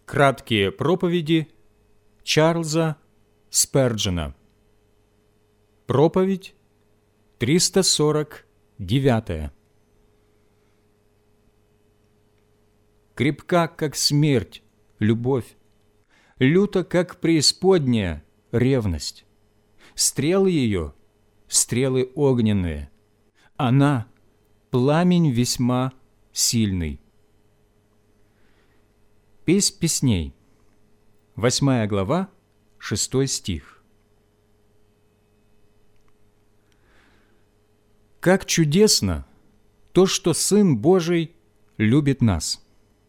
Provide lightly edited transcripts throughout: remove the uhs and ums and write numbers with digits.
Краткие проповеди Чарльза Сперджена. Проповедь 349. Крепка, как смерть, любовь, люта, как преисподняя, ревность. Стрелы ее — стрелы огненные, она — пламень весьма сильный. Песнь песней, 8 глава, 6 стих. Как чудесно то, что Сын Божий любит нас!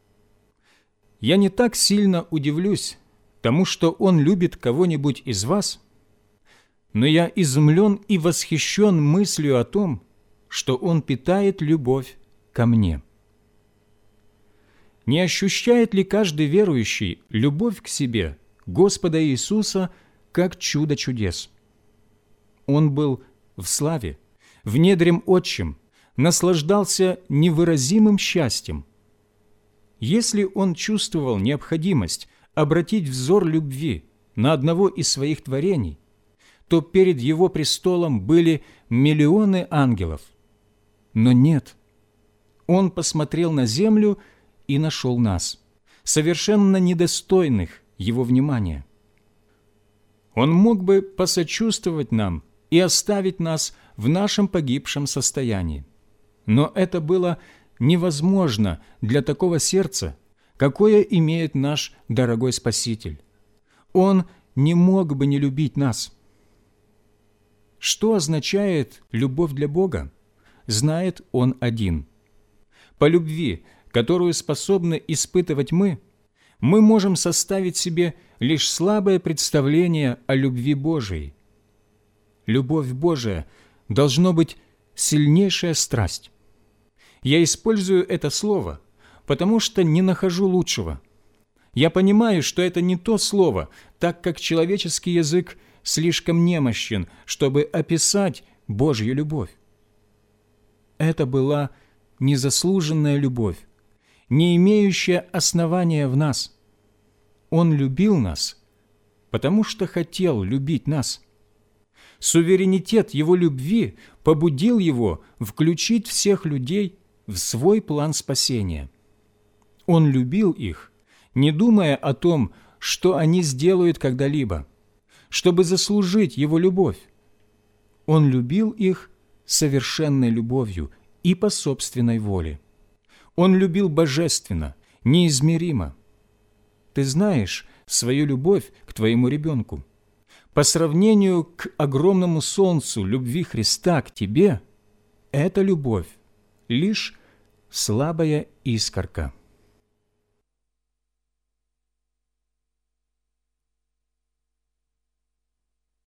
Я не так сильно удивлюсь тому, что Он любит кого-нибудь из вас, но я изумлен и восхищен мыслью о том, что Он питает любовь ко мне. Не ощущает ли каждый верующий любовь к себе Господа Иисуса как чудо чудес? Он был в славе, в недрем Отчим, наслаждался невыразимым счастьем. Если он чувствовал необходимость обратить взор любви на одного из своих творений, то перед его престолом были миллионы ангелов. Но нет, он посмотрел на землю и нашел нас, совершенно недостойных его внимания. Он мог бы посочувствовать нам и оставить нас в нашем погибшем состоянии. Но это было невозможно для такого сердца, какое имеет наш дорогой Спаситель. Он не мог бы не любить нас. Что означает любовь для Бога, знает Он один. По любви, которую способны испытывать мы можем составить себе лишь слабое представление о любви Божией. Любовь Божия должно быть сильнейшая страсть. Я использую это слово, потому что не нахожу лучшего. Я понимаю, что это не то слово, так как человеческий язык слишком немощен, чтобы описать Божью любовь. Это была незаслуженная любовь, не имеющая основания в нас. Он любил нас, потому что хотел любить нас. Суверенитет Его любви побудил Его включить всех людей в свой план спасения. Он любил их, не думая о том, что они сделают когда-либо, чтобы заслужить Его любовь. Он любил их совершенной любовью и по собственной воле. Он любил божественно, неизмеримо. Ты знаешь свою любовь к твоему ребенку. По сравнению к огромному солнцу любви Христа к тебе, эта любовь — лишь слабая искорка.